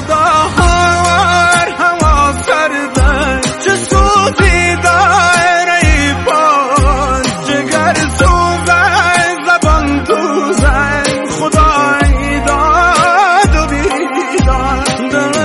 دهر هوا سرده چه سوزی دایره پان جگر سوزه زبان دوزه خدای داد و بیداد